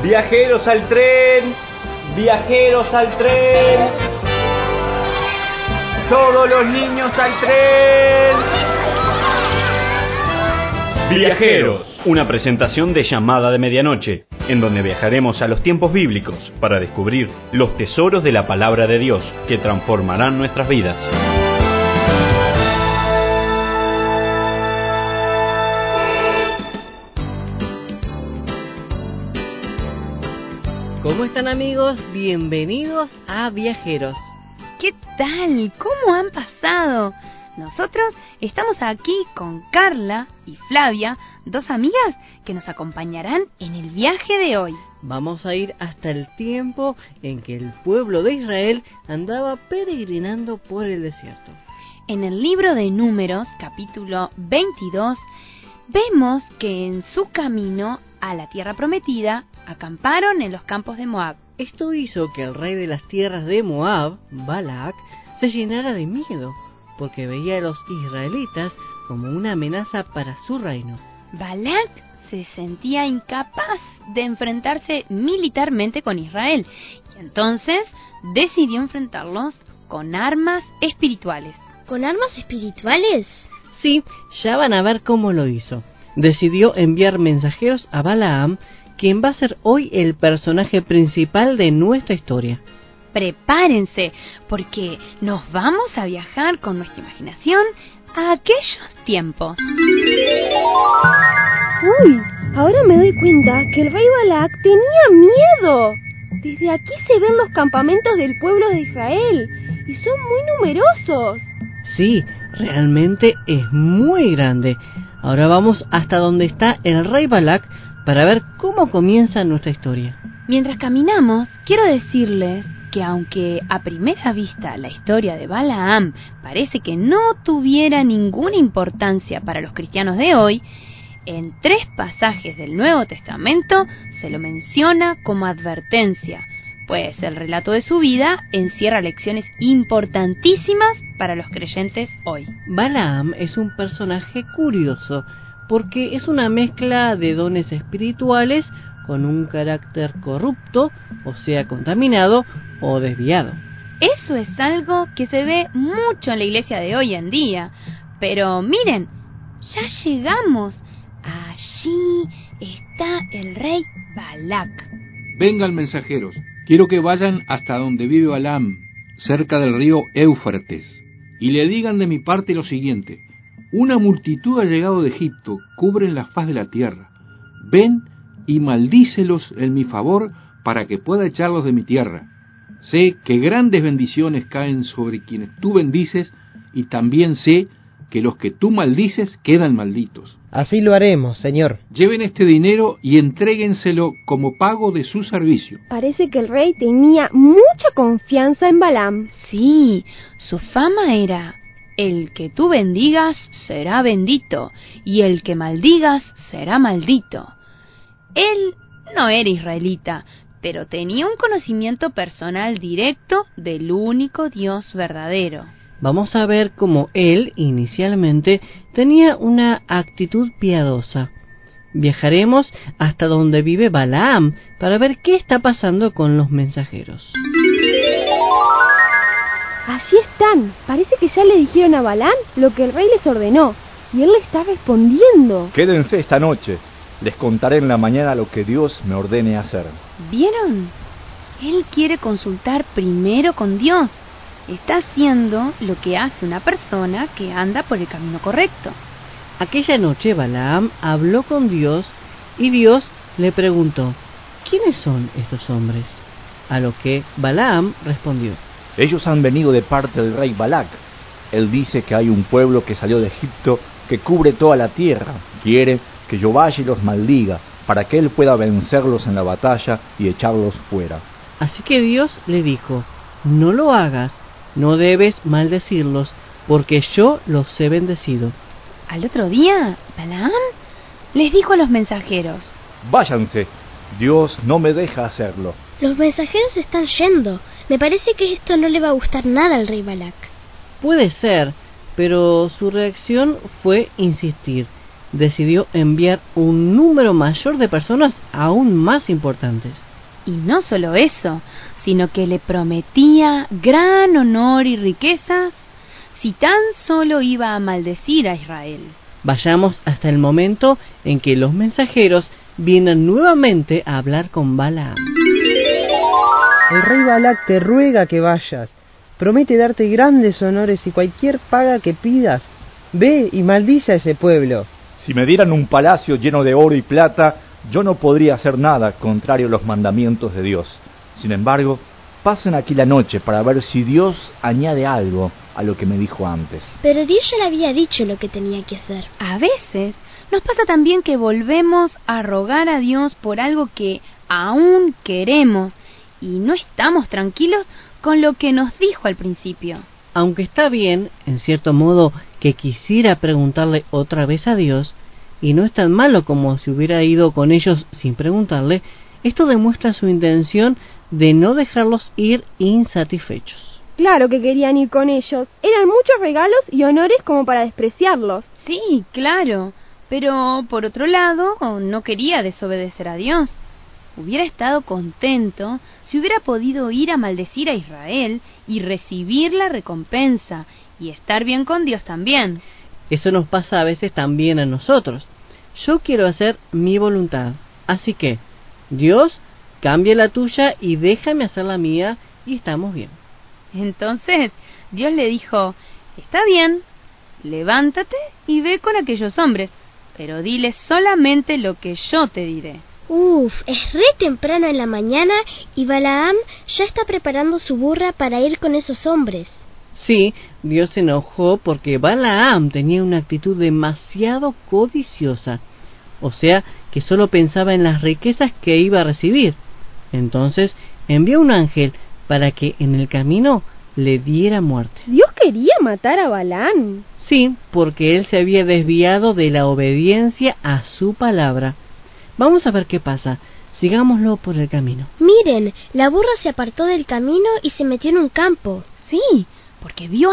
Viajeros al tren, viajeros al tren. Todos los niños al tren. Viajeros, una presentación de Llamada de Medianoche, en donde viajaremos a los tiempos bíblicos para descubrir los tesoros de la palabra de Dios que transformarán nuestras vidas. ¿Cómo están, amigos? Bienvenidos a Viajeros. ¿Qué tal? ¿Cómo han pasado? Nosotros estamos aquí con Carla y Flavia, dos amigas que nos acompañarán en el viaje de hoy. Vamos a ir hasta el tiempo en que el pueblo de Israel andaba peregrinando por el desierto. En el libro de Números, capítulo 22, vemos que en su camino a la tierra prometida acamparon en los campos de Moab. Esto hizo que el rey de las tierras de Moab, Balac, se llenara de miedo, porque veía a los israelitas como una amenaza para su reino. Balac se sentía incapaz de enfrentarse militarmente con Israel, y entonces decidió enfrentarlos con armas espirituales. ¿Con armas espirituales? Sí, ya van a ver cómo lo hizo. Decidió enviar mensajeros a Balaam, quien va a ser hoy el personaje principal de nuestra historia. Prepárense, porque nos vamos a viajar con nuestra imaginación a aquellos tiempos. ¡Uy! Ahora me doy cuenta que el rey Balac tenía miedo. Desde aquí se ven los campamentos del pueblo de Israel, y son muy numerosos. Sí, realmente es muy grande. Ahora vamos hasta donde está el rey Balac para ver cómo comienza nuestra historia. Mientras caminamos, quiero decirles que aunque a primera vista la historia de Balaam parece que no tuviera ninguna importancia para los cristianos de hoy, en 3 pasajes del Nuevo Testamento se lo menciona como advertencia, pues el relato de su vida encierra lecciones importantísimas para los creyentes hoy. Balaam es un personaje curioso, porque es una mezcla de dones espirituales con un carácter corrupto, o sea, contaminado o desviado. Eso es algo que se ve mucho en la iglesia de hoy en día. Pero miren, ya llegamos. Allí está el rey Balac. Vengan, mensajeros, quiero que vayan hasta donde vive Balaam, cerca del río Éufrates, y le digan de mi parte lo siguiente: una multitud ha llegado de Egipto, cubren la faz de la tierra. Ven y maldícelos en mi favor para que pueda echarlos de mi tierra. Sé que grandes bendiciones caen sobre quienes tú bendices, y también sé que los que tú maldices quedan malditos. Así lo haremos, señor. Lleven este dinero y entréguenselo como pago de su servicio. Parece que el rey tenía mucha confianza en Balaam. Sí, su fama era: el que tú bendigas será bendito, y el que maldigas será maldito. Él no era israelita, pero tenía un conocimiento personal directo del único Dios verdadero. Vamos a ver cómo él, inicialmente, tenía una actitud piadosa. Viajaremos hasta donde vive Balaam para ver qué está pasando con los mensajeros. Allí están. Parece que ya le dijeron a Balaam lo que el rey les ordenó, y él le está respondiendo. Quédense esta noche. Les contaré en la mañana lo que Dios me ordene hacer. ¿Vieron? Él quiere consultar primero con Dios. Está haciendo lo que hace una persona que anda por el camino correcto. Aquella noche Balaam habló con Dios y Dios le preguntó: ¿quiénes son estos hombres? A lo que Balaam respondió: ellos han venido de parte del rey Balac. Él dice que hay un pueblo que salió de Egipto que cubre toda la tierra. Quiere que yo vaya y los maldiga, para que él pueda vencerlos en la batalla y echarlos fuera. Así que Dios le dijo: no lo hagas, no debes maldecirlos, porque yo los he bendecido. Al otro día, Balaam les dijo a los mensajeros: váyanse, Dios no me deja hacerlo. Los mensajeros están yendo. Me parece que esto no le va a gustar nada al rey Balac. Puede ser, pero su reacción fue insistir. decidió enviar un número mayor de personas aún más importantes. Y no solo eso, sino que le prometía gran honor y riquezas si tan solo iba a maldecir a Israel. Vayamos hasta el momento en que los mensajeros vienen nuevamente a hablar con Balaam. El rey Balac te ruega que vayas. Promete darte grandes honores y cualquier paga que pidas. Ve y maldice a ese pueblo. Si me dieran un palacio lleno de oro y plata, yo no podría hacer nada contrario a los mandamientos de Dios. Sin embargo, pasen aquí la noche para ver si Dios añade algo a lo que me dijo antes. Pero Dios ya le había dicho lo que tenía que hacer. A veces nos pasa también que volvemos a rogar a Dios por algo que aún queremos y no estamos tranquilos con lo que nos dijo al principio. Aunque está bien, en cierto modo, que quisiera preguntarle otra vez a Dios, y no es tan malo como si hubiera ido con ellos sin preguntarle, esto demuestra su intención de no dejarlos ir insatisfechos. Claro que querían ir con ellos. Eran muchos regalos y honores como para despreciarlos. Sí, claro, pero por otro lado no quería desobedecer a Dios. Hubiera estado contento si hubiera podido ir a maldecir a Israel y recibir la recompensa y estar bien con Dios también. Eso nos pasa a veces también a nosotros. Yo quiero hacer mi voluntad, así que, Dios, cambia la tuya y déjame hacer la mía y estamos bien. Entonces Dios le dijo, está bien, levántate y ve con aquellos hombres, pero diles solamente lo que yo te diré. Es re temprano en la mañana y Balaam ya está preparando su burra para ir con esos hombres. Sí, Dios se enojó porque Balaam tenía una actitud demasiado codiciosa, o sea, que solo pensaba en las riquezas que iba a recibir. Entonces envió un ángel para que en el camino le diera muerte. ¿Dios quería matar a Balaam? Sí, porque él se había desviado de la obediencia a su palabra. Vamos a ver qué pasa. Sigámoslo por el camino. Miren, la burra se apartó del camino y se metió en un campo. Sí, porque vio